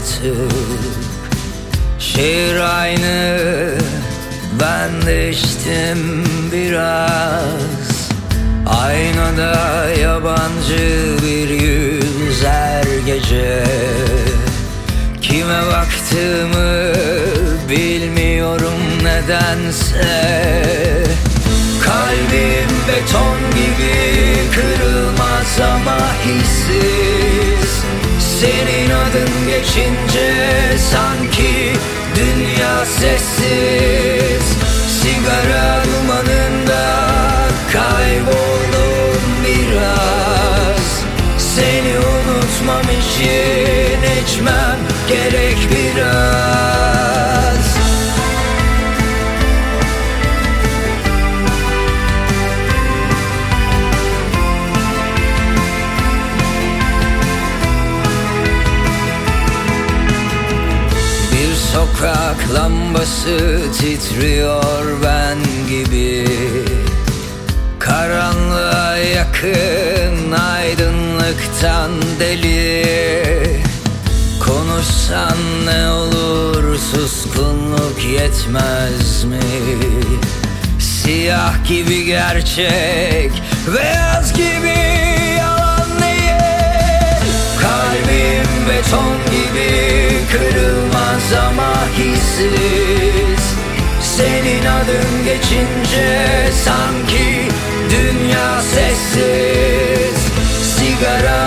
artık. Şehir aynı, ben değiştim biraz. Aynada yabancı bir yüz her gece. Kime baktığımı bilmiyorum nedense. Kalbim beton gibi kırılmaz ama hissiz. Senin adın geçince sanki dünya sessiz. Sigara dumanında kayboldum biraz. Seni unutmam için içmem gerek biraz. Bir sokak lambası titriyor ben gibi. Karanlığa yakın, aydınlıktan deli. Konuşsan ne olur, suskunluk yetmez mi? Siyah gibi gerçek, beyaz gibi yalan değil. Kalbim beton gibi kırılmaz ama hissiz. Senin adın geçince sanki dünya sessiz. Sigara